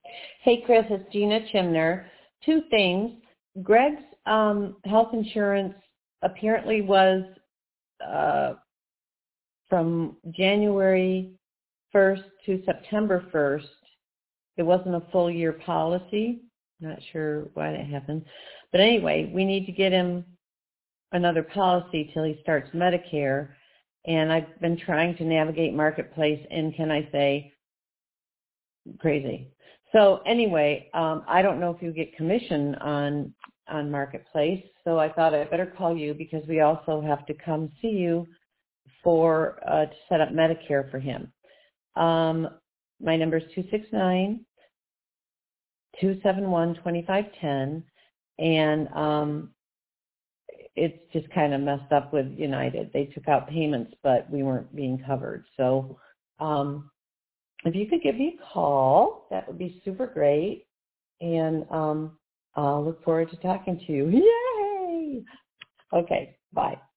Hey, Chris, it's Gina Chimner. Two things. Greg's health insurance apparently was from January 1st to September 1st. It wasn't a full year policy. Not sure why that happened. But anyway, we need to get him another policy till he starts Medicare. And I've been trying to navigate Marketplace, and can I say, crazy. So anyway, I don't know if you get commission on Marketplace, so I thought I'd better call you because we also have to come see you for to set up Medicare for him. My number is 269-271-2510, and it's just kind of messed up with United. They took out payments, but we weren't being covered. So if you could give me a call, that would be super great. And I'll look forward to talking to you. Yay! Okay, bye.